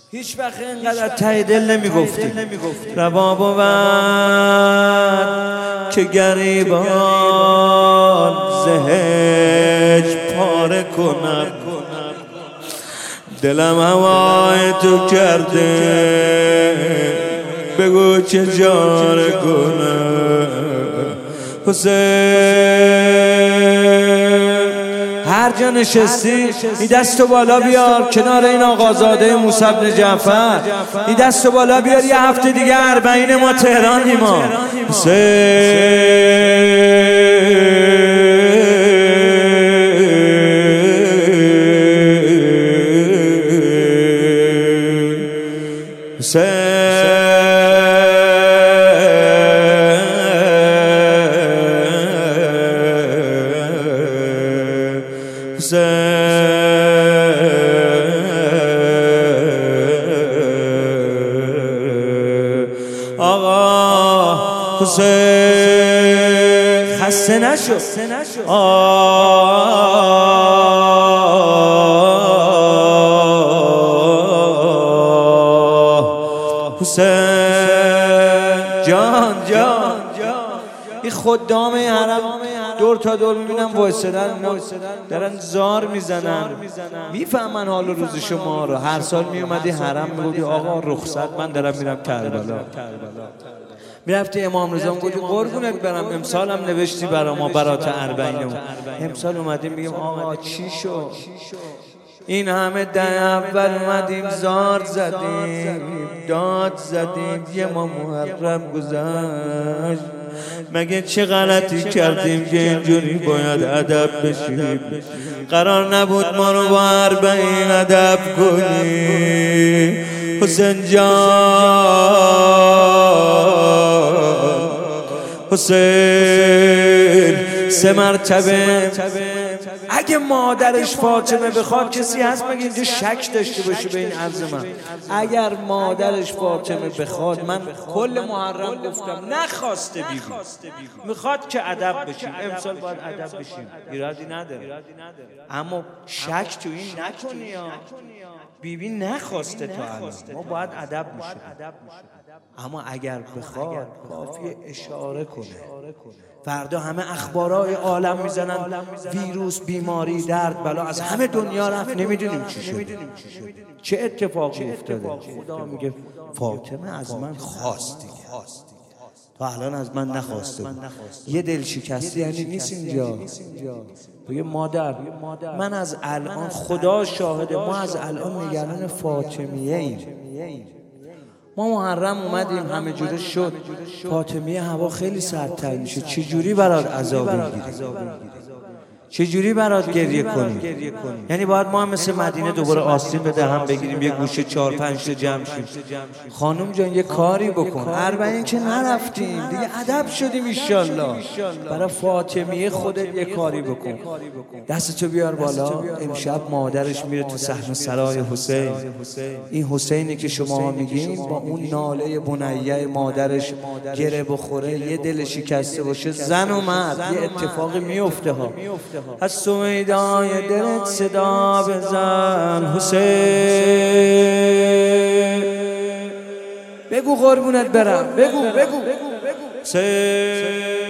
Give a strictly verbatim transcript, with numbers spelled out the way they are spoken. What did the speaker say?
هیچ وقت اینقدر ته دل نمیگفتی روا بود که گریبان زهج پاره کنم، دلم هوای تو کرده بگو چه جاره کنم. حسین هر جا نشستی این دستو بالا بیار کنار این آقازاده موسی بن جعفر، این دستو بالا بیار، یه هفته دیگه اربعین ما تهرانیم ما. آقا حسین خسته نشو حسین جان جان این خدام حرم دور تا دور میبینم وایسادن دارن زار میزنن، میفهمن حال و روز شما رو. هر سال میومدی حرم میگودی آقا رخصت من دارم میرم کربلا، میرفتی امام رضا میگودی قربونت برم امسال هم نوشتی برا ما برات اربعین، امسال اومدیم میگیم آقا چی شو این همه ده اول اومدیم زار زدیم داد زدیم یه ما محرم گذشت، مگه چه غلطی کردیم که اینجوری باید ادب بشیم؟ قرار نبود ما رو با اربعین ادب کنی حسین جان. حسین سه مرتبه اگه مادرش فاطمه بخواد کسی هست مگه اینجا شک داشته باشه به این عرض من؟ اگر مادرش فاطمه بخواد، من کل محرم گفتم نخواسته بیبی میخواد که ادب بشیم، امسال باید ادب بشیم، ایرادی نداره، اما شک تو این نکنی ها. بیبی نخواسته تا الان، ما باید ادب بشیم، اما اگر بخواد کافیه اشاره کنه. فردا همه اخبارای عالم میزنن ویروس، بیماری، درد، بلا از همه دنیا رفت، نمیدونیم چی شد، چه اتفاقی افتاده. خدا میگه فاطمه از من خواستی تا الان از من نخواسته بود. یه دل شکسته یعنی نیست اینجا. بگه مادر من از الان خدا شاهده ما از الان نگران فاطمیه ایم. ما محرم اومدیم همه جوره شد، فاطمیه هوا خیلی سردتر میشه، چجوری برات عذاب میگیری؟ چجوری برات گریه کنی؟ یعنی باید ما هم مثل مدینه دوباره آستین به دهن بگیریم یه گوشه چهار پنج تا جمع شیم. خانم جان یه کاری بکن، اربعین که نرفتیم دیگه ادب شدیم ایشالله، برای فاطمیه خودت یه کاری بکن. دستتو بیار بالا. امشب مادرش میره تو صحن سرای حسین. این حسینی که شما میگین با اون ناله بنیه مادرش گره بخوره، یه دل شکسته باشه، زن و مرد یه اتفاقی میفته ها. از سویدای دلت صدا بزن حسین، بگو قربونت برم، بگو بگو حسین.